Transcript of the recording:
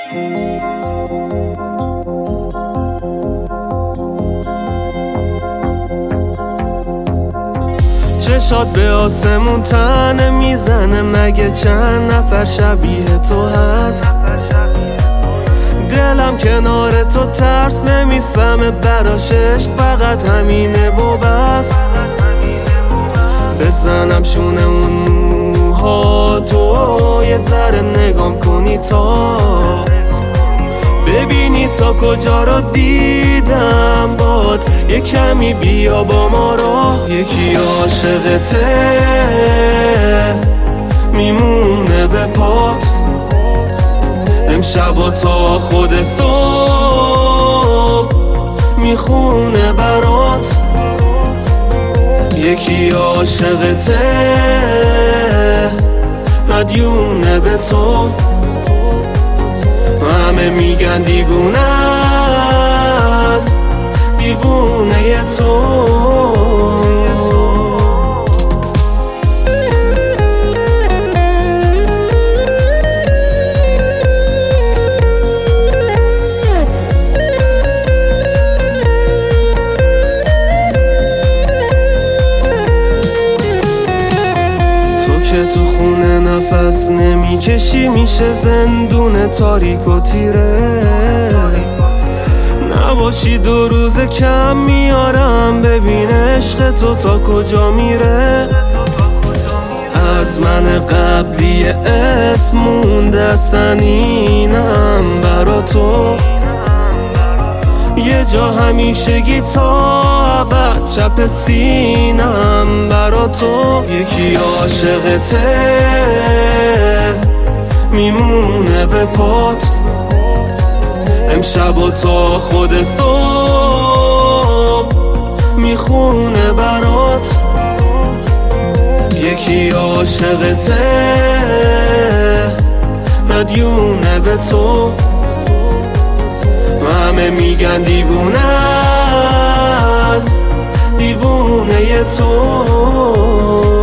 چشات به آسمون تنه میزنه، مگه چند نفر شبیه تو هست؟ دلم کنار تو ترس نمیفهمه، براش عشق فقط همینه و بس. بزنم شونه اون موها تو، یه ذره نگام کنی تا ببینی تا کجا رو دیدم باد. یه کمی بیا با ما راه، یکی عاشقته میمونه به پات، امشب و تا خود صبح میخونه برات. یکی عاشقته مدیونه به تو، همه میگن دیوونه است، دیوونه تو. تو خونه نفس نمیکشی، میشه زندون تاریک و تیره. نباشی 2 روز کم میارم، ببین عشق تو تا کجا میره. از من قبلی اسم مونده سنینم برا تو، یه جا همیشگی تا ابد چپ سینم برا تو. یکی عاشقته میمونه به پات، امشب و تا خود صبح میخونه برات. یکی عاشقته مدیونه به تو، همه میگن دیوونه است، دیوونه تو.